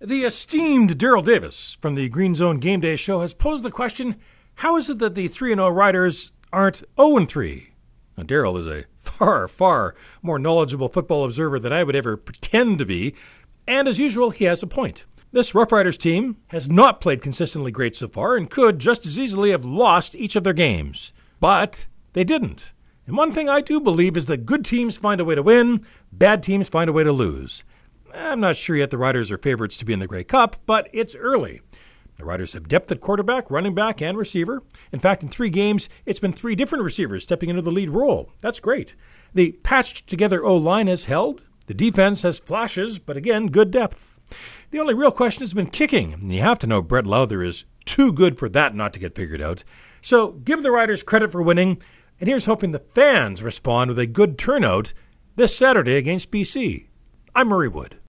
The esteemed Daryl Davis from the Green Zone Game Day Show has posed the question, how is it that the 3-0 Riders aren't 0-3? Now, Daryl is a far, far more knowledgeable football observer than I would ever pretend to be, and as usual, he has a point. This Rough Riders team has not played consistently great so far and could just as easily have lost each of their games. But they didn't. And one thing I do believe is that good teams find a way to win, bad teams find a way to lose. I'm not sure yet the Riders are favorites to be in the Grey Cup, but it's early. The Riders have depth at quarterback, running back, and receiver. In fact, in 3 games, it's been 3 different receivers stepping into the lead role. That's great. The patched-together O-line has held. The defense has flashes, but again, good depth. The only real question has been kicking, and you have to know Brett Lowther is too good for that not to get figured out. So give the Riders credit for winning, and here's hoping the fans respond with a good turnout this Saturday against BC. I'm Murray Wood.